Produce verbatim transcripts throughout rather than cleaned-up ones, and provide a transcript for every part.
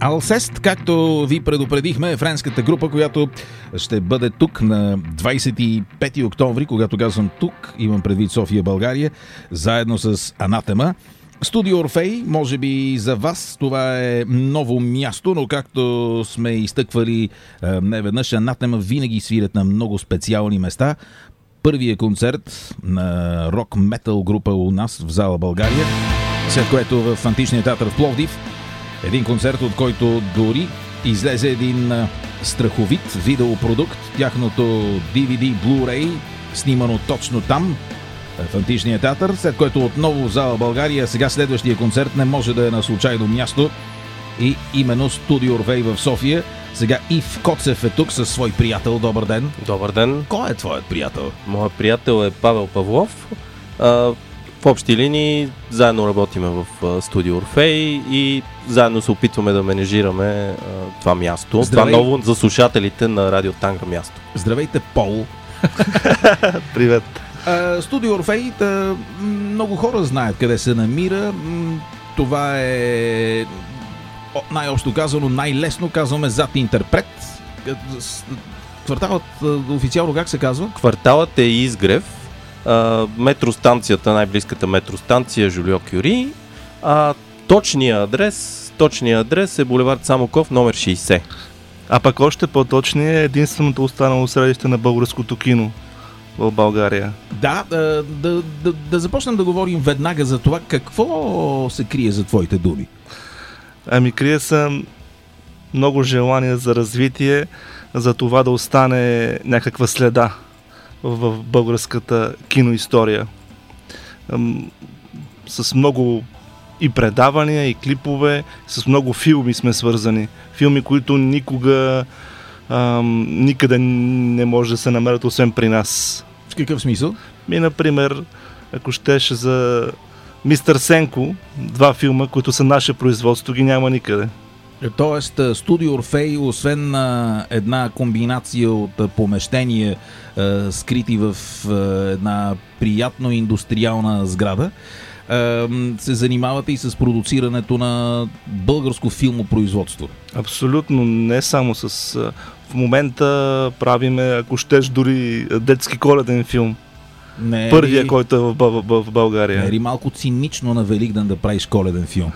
Алсест, както ви предупредихме, е френската група, която ще бъде тук на двадесет и пети октомври, когато казвам тук, имам предвид София, България, заедно с Анатема. Студио Орфей, може би за вас това е ново място, но както сме изтъквали неведнъж, Анатема винаги свирят на много специални места. Първият концерт на рок-метал група у нас в зала България, след което в Античния театър в Пловдив. Един концерт, от който дори излезе един страховит видеопродукт, тяхното ди ви ди Blu-ray, снимано точно там, в Античния театър, след което отново в зала България. Сега следващия концерт не може да е на случайно място и именно Студио Орфей в София. Сега Ив Коцев е тук със свой приятел. Добър ден. Добър ден. Кой е твоят приятел? Моят приятел е Павел Павлов. А, в общи линии заедно работиме в Студио Орфей и заедно се опитваме да менежираме а, това място. Здравей. Това ново за слушателите на Радио Танга място. Здравейте, Пол. Привет. Uh, Студио Орфей, да, много хора знаят къде се намира. Това е, най-общо казано, най-лесно казваме зад Интерпрет. Кварталът официално как се казва? Кварталът е Изгрев. Uh, метростанцията, най-близката метростанция Жолио Кюри. А точният адрес, точният адрес е булевард Самоков, номер шейсет. А пък още по-точно е единственото останало средище на българското кино в България. Да, да, да, да, да започнем да говорим веднага за това какво се крие за твоите думи. Ами крие се много желание за развитие, за това да остане някаква следа в българската киноистория. С много и предавания, и клипове, с много филми сме свързани. Филми, които никога ам, никъде не може да се намерят, освен при нас. В какъв смисъл? И, например, ако щеш за Мистер Сенко, два филма, които са наше производство, ги няма никъде. Тоест, Студио Орфей, освен а, една комбинация от а, помещения, а, скрити в а, една приятно индустриална сграда, а, се занимавате и с продуцирането на българско филмопроизводство. Абсолютно, не само с... А, в момента правиме, ако щеш, дори детски коледен филм. Не, Първия, ли, който е в, в, в, в България. Не е ли малко цинично на Великден да правиш коледен филм?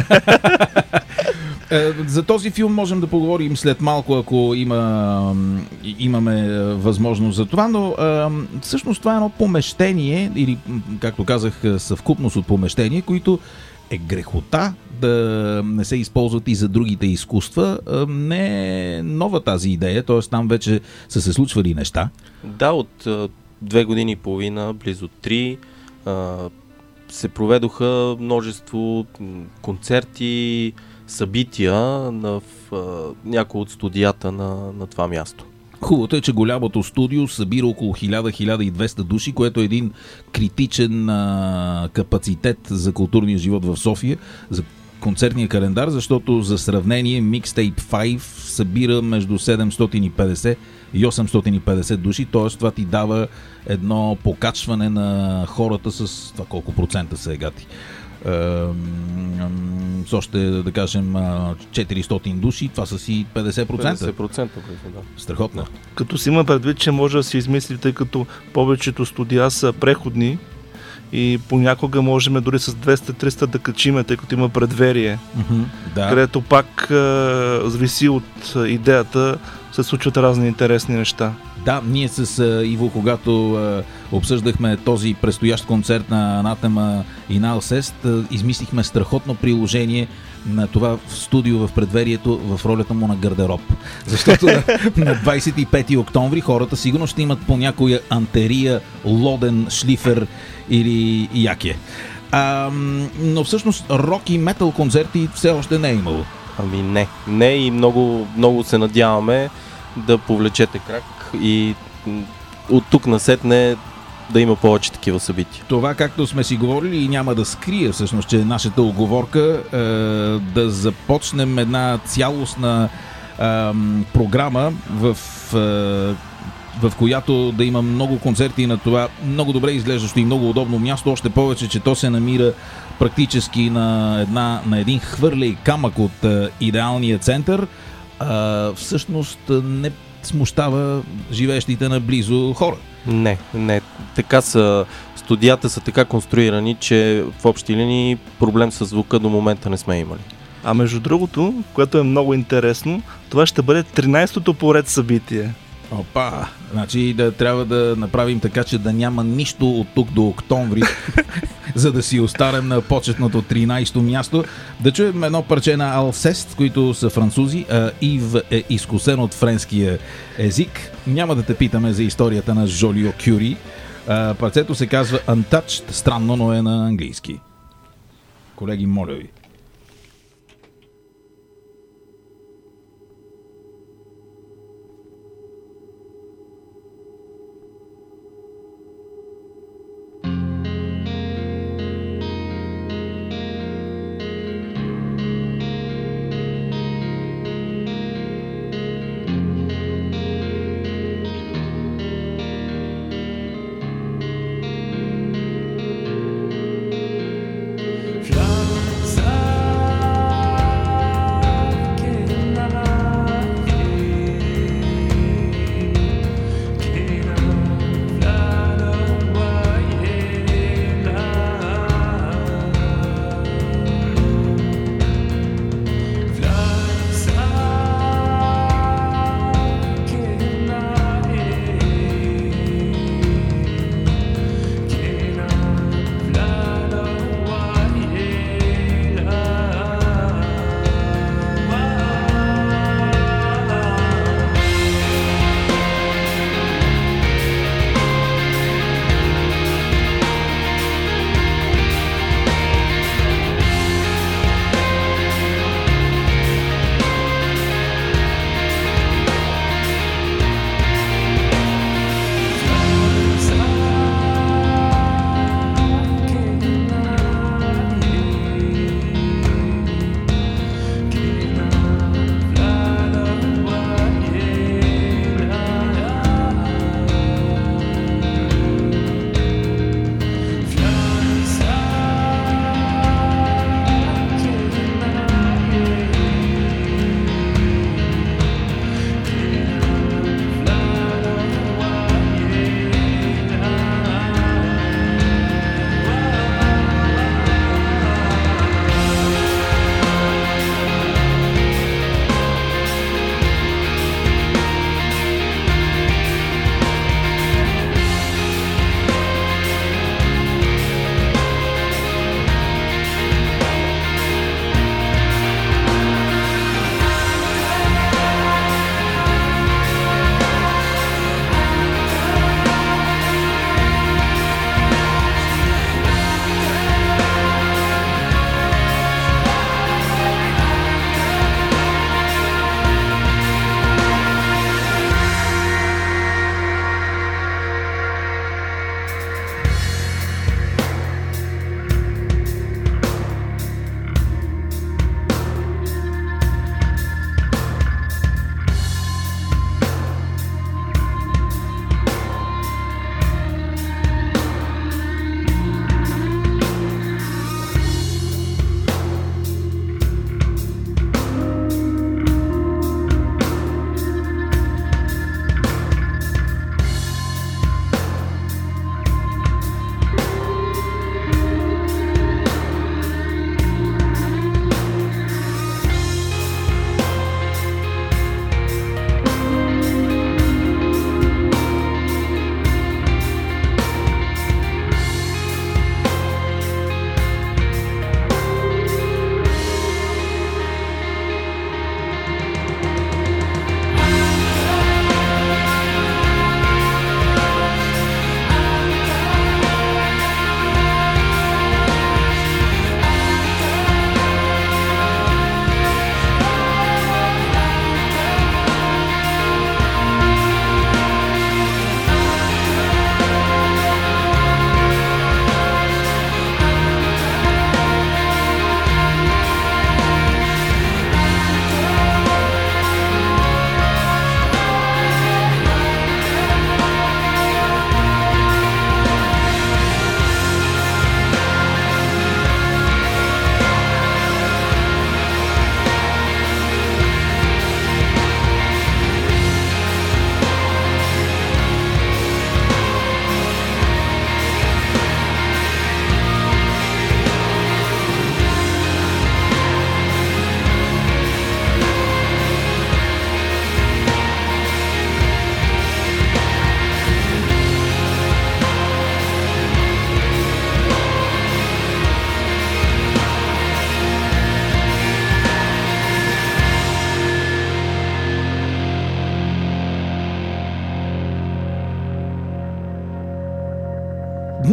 За този филм можем да поговорим след малко, ако има, имаме възможност за това, но всъщност това е едно помещение, или както казах, съвкупност от помещения, които е грехота да не се използват и за другите изкуства. Не е нова тази идея, т.е. там вече са се случвали неща. Да, от две години и половина, близо три, се проведоха множество концерти, събития на, в някои от студията на, на това място. Хубавото е, че голямото студио събира около хиляда до хиляда и двеста души, което е един критичен а, капацитет за културния живот в София, за концертния календар, защото за сравнение Mixtape пет събира между седемстотин и петдесет и осемстотин и петдесет души, т.е. това ти дава едно покачване на хората с това колко процента са егати. С още, да кажем, четиристотин души, това са си петдесет процента. петдесет процента, да. Страхотно. Да. Като си има предвид, че може да се измисли, тъй като повечето студия са преходни и понякога можем дори с двеста-триста да качиме, тъй като има предверие, Mm-hmm, да. където пак а, зависи от идеята, се случват разни интересни неща. Да, ние с а, Иво, когато а, обсъждахме този предстоящ концерт на Анатема и на Алсест, а, измислихме страхотно приложение на това студио в предверието в ролята му на гардероб. Защото на, на двадесет и пети октомври хората сигурно ще имат по някоя антерия, лоден, шлифер или яке. А, но всъщност рок и метал концерти все още не е имало. Ами не, не и много, много се надяваме да повлечете крак и от тук насетне да има повече такива събития. Това, както сме си говорили, и няма да скрия всъщност, че нашата уговорка е да започнем една цялостна е, програма в е, в която да има много концерти на това много добре изглеждащо и много удобно място, още повече, че то се намира практически на, една, на един хвърлей камък от а, идеалния център, а, всъщност не смущава живеещите наблизо хора. Не, не. Така са, студията са така конструирани, че в общи линии проблем с звука до момента не сме имали. А между другото, което е много интересно, това ще бъде тринайсетото поред събитие. Опа! Значи да трябва да направим така, че да няма нищо от тук до октомври, за да си остарем на почетното тринайсето място. Да чуем едно парче на Алсест, които са французи. А Ив е изкусен от френския език. Няма да те питаме за историята на Жолио Кюри. А, парчето се казва Untouched, странно, но е на английски. Колеги, моля ви. Flowers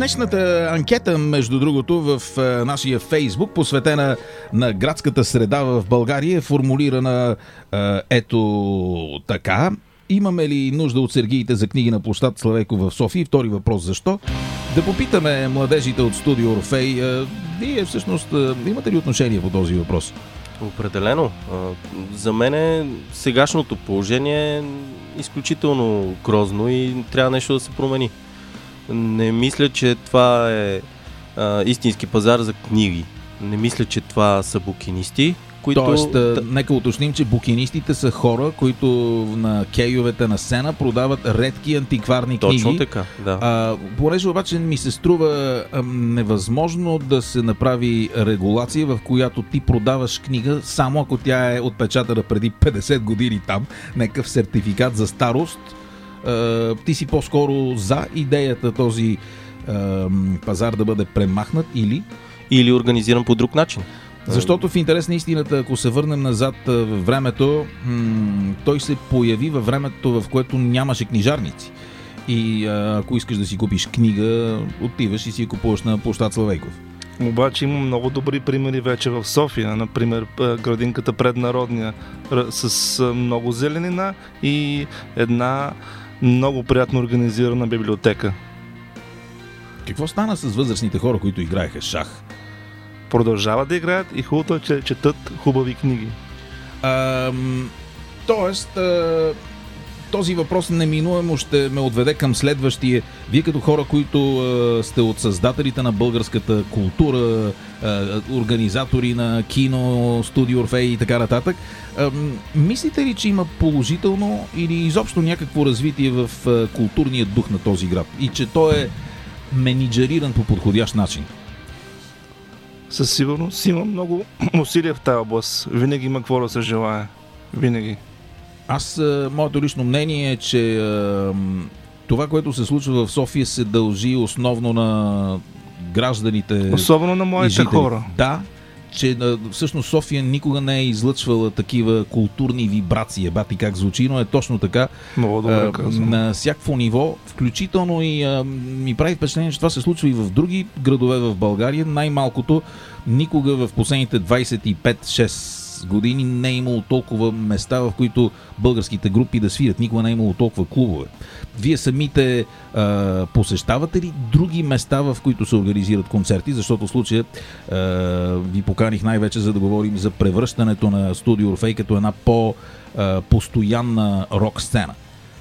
Днешната анкета, между другото, в а, нашия Фейсбук, посветена на градската среда в България, е формулирана а, ето така. Имаме ли нужда от сергиите за книги на площад Славейков в София? Втори въпрос, защо? Да попитаме младежите от студио Орфей. А, вие всъщност а, имате ли отношение по този въпрос? Определено. За мен сегашното положение е изключително грозно и трябва нещо да се промени. Не мисля, че това е а, истински пазар за книги. Не мисля, че това са букинисти, които... Тоест, а, нека уточним, че букинистите са хора, които на кейовете на сцена продават редки антикварни Точно книги. Точно така, да. А, понеже обаче ми се струва а, невъзможно да се направи регулация, в която ти продаваш книга, само ако тя е отпечатана преди петдесет години там, някакъв сертификат за старост. А, ти си по-скоро за идеята този а, пазар да бъде премахнат или... Или организиран по друг начин. Защото в интерес на истината, ако се върнем назад във времето, м- той се появи във времето, в което нямаше книжарници. И а, ако искаш да си купиш книга, отиваш и си я купуваш на площад Славейков. Обаче има много добри примери вече в София. Например, градинката пред Народния с много зеленина и една много приятно организирана библиотека. Какво стана с възрастните хора, които играеха шах? Продължават да играят и хубаво е, че четат хубави книги. А, тоест, а, този въпрос неминуемо ще ме отведе към следващия. Вие като хора, които а, сте от създателите на българската култура, а, организатори на кино, студио Орфей и така нататък, а, мислите ли, че има положително или изобщо някакво развитие в а, културния дух на този град? И че той е менеджериран по подходящ начин? Със сигурност има много усилия в тази област. Винаги има какво да се желае. Винаги. Аз, моето лично мнение е, че а, това, което се случва в София, се дължи основно на гражданите. Особено на младите хора. Да, че а, всъщност София никога не е излъчвала такива културни вибрации. Бати как звучи, но е точно така. Много добре казвам. На всякакво ниво, включително и а, ми прави впечатление, че това се случва и в други градове в България. Най-малкото никога в последните двайсет и пет шест години не е имало толкова места, в които българските групи да свирят. Никога не е имало толкова клубове. Вие самите а, посещавате ли други места, в които се организират концерти? Защото в случая а, ви поканих най-вече за да говорим за превръщането на студио Орфей като една по-постоянна рок сцена.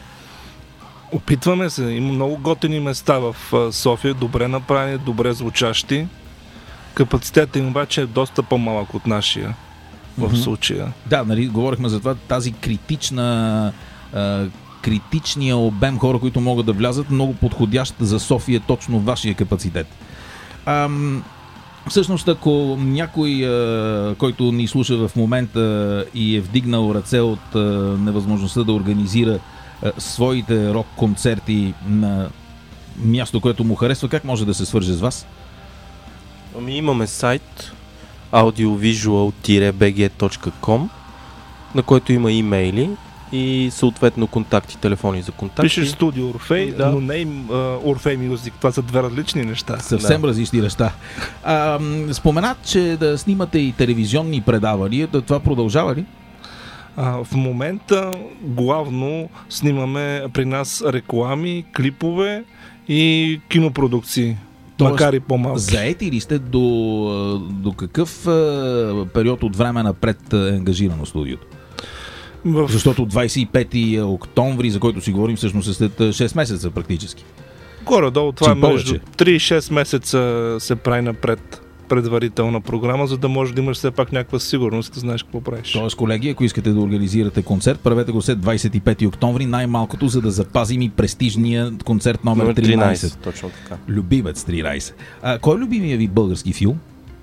Опитваме се. Има много готини места в София, добре направени, добре звучащи. Капацитетът им обаче е доста по-малък от нашия в случая. Да, нали, говорихме за това, тази критична а, критичния обем хора, които могат да влязат, много подходящ за София точно вашия капацитет. Ам, всъщност, ако някой, а, който ни слуша в момента и е вдигнал ръце от а, невъзможността да организира а, своите рок-концерти на място, което му харесва, как може да се свърже с вас? Ами имаме сайт audiovisual dash b g точка com, на който има имейли и съответно контакти, телефони за контакти. Пишеш студио Орфей, да. но не им Орфей Мюзик. Това са две различни неща. Съвсем да. различни неща. А, споменат, че да снимате и телевизионни предавания. Това продължава ли? А, в момента главно снимаме при нас реклами, клипове и кинопродукции. Тоест, макар и по-малки. Заети ли сте до, до какъв а, период от време напред е ангажирано студиото? В... Защото двайсет и пети октомври, за който си говорим, всъщност е след шест месеца практически. Горе-долу това е между повече. три и шест месеца се прави напред предварителна програма, за да можеш да имаш все пак някаква сигурност, да знаеш какво правиш. Тоест, колеги, ако искате да организирате концерт, правете го след двайсет и пети октомври, най-малкото, за да запазим и престижния концерт номер тринайсет. Точно така. Любимец тринайсет. А, кой е любимия ви български филм?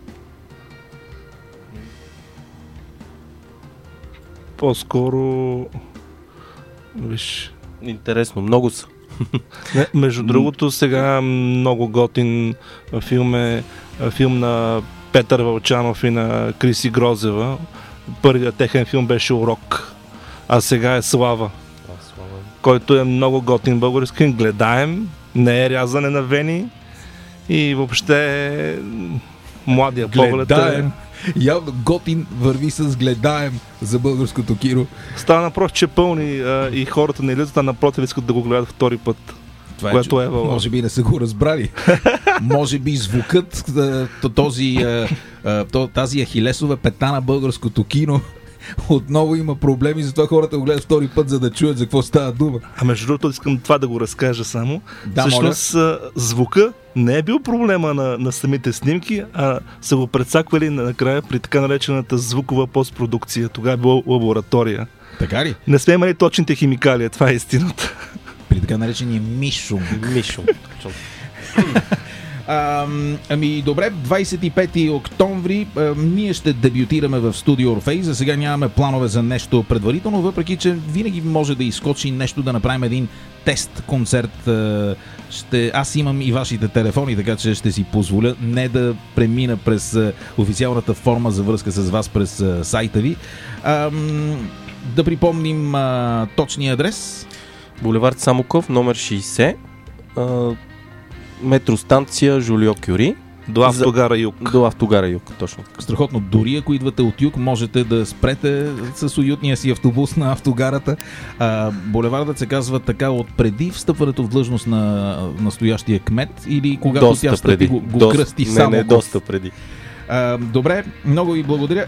По-скоро... Виж... Интересно, много са. Не, между другото, сега много готин филм е филм на Петър Вълчанов и на Криси Грозева. Първият техен филм беше Урок, а сега е Слава, а, слава. който е много готин български, гледаем, не е рязане на вени и въобще младия поглед. Гледаем. Явно готин върви с гледаем за българското кино. Става напротив, че пълни а, и хората не лизат, а напротив искат да го гледат втори път. Това което е, е във... може би не са го разбрали. Може би звукът, този, тази ахилесова пета на българското кино отново има проблеми, затова хората го гледат втори път, за да чуят за какво става дума. А между другото искам това да го разкажа само. Да, всъщност моля. Звука не е бил проблема на, на самите снимки, а са го предсаквали накрая при така наречената звукова постпродукция. Тогава е била лаборатория. Така ли? Не сме имали точните химикали, това е истината. При така наречения мишум. Мишум. А, ами добре, двадесет и пети октомври а, ние ще дебютираме в студио Орфей. За сега нямаме планове за нещо предварително, въпреки че винаги може да изскочи нещо, да направим един тест концерт. А, ще, аз имам и вашите телефони, така че ще си позволя не да премина през а, официалната форма за връзка с вас през а, сайта ви. А, да припомним а, точния адрес. Булевард Самоков, номер шейсет, а, метростанция Жолио Кюри. До автогара Юг. До автогара Юг, точно. Страхотно. Дори ако идвате от юг, можете да спрете с уютния си автобус на автогарата. А, булевардът се казва така от преди встъпването в длъжност на настоящия кмет или когато доста тя встъпи преди. го, го доста, кръсти не, само. Не, доста преди. А, добре, много ви благодаря.